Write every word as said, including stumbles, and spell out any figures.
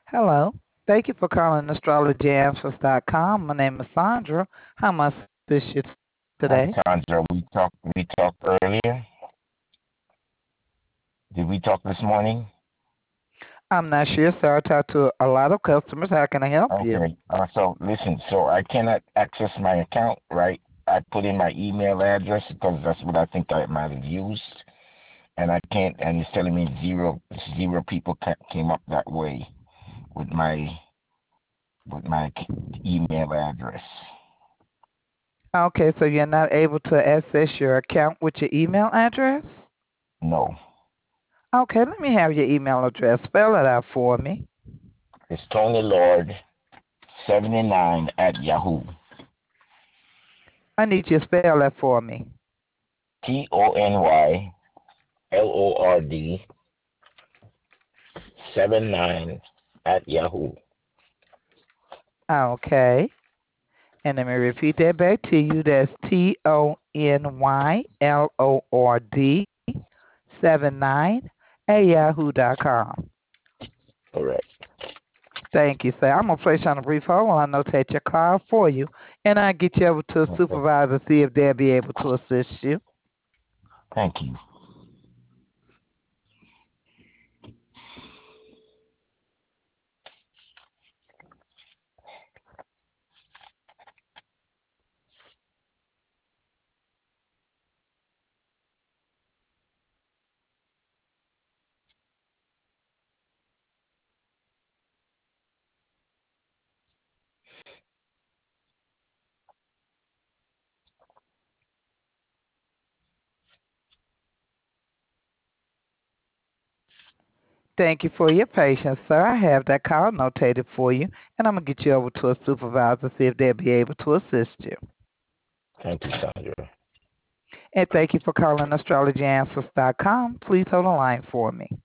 Hello. Thank you for calling astrology answers dot com. My name is Sandra. How may I assist you today? Hi, Sandra. We talked. We talked earlier. Did we talk this morning? I'm not sure, sir. I talk to a lot of customers. How can I help you? Okay. Uh, so listen. So I cannot access my account, right? I put in my email address because that's what I think I might have used, and I can't. And it's telling me zero zero people ca- came up that way with my with my email address. Okay, so you're not able to access your account with your email address? No, Okay, let me have your email address. Spell it out for me. it's Tony Lord seventy nine at Yahoo. I need you to spell that for me. T O N Y L O R D seven nine at Yahoo. Okay. And let me repeat that back to you. That's T O N Y L O R D seven nine at yahoo dot com. Correct. Thank you, sir. I'm going to place you on a brief hold while I notate your call for you, and I'll get you over to a Okay. supervisor to see if they'll be able to assist you. Thank you. Thank you for your patience, sir. I have that call notated for you, and I'm going to get you over to a supervisor to see if they'll be able to assist you. Thank you, Sandra. And thank you for calling astrology answers dot com. Please hold the line for me.